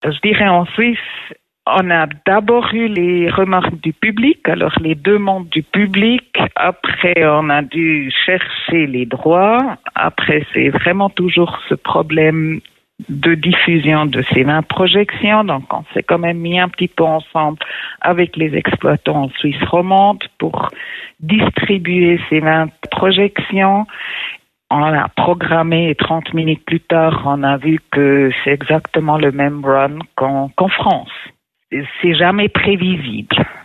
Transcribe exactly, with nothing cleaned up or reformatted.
Je dirais en Suisse, on a d'abord eu les remarques du public, alors les demandes du public. Après, on a dû chercher les droits. Après, c'est vraiment toujours ce problème de diffusion de ces vingt projections. Donc, on s'est quand même mis un petit peu ensemble avec les exploitants en Suisse romande pour distribuer ces vingt projections. On a programmé et trente minutes plus tard, on a vu que c'est exactement le même run qu'en, qu'en France. C'est jamais prévisible.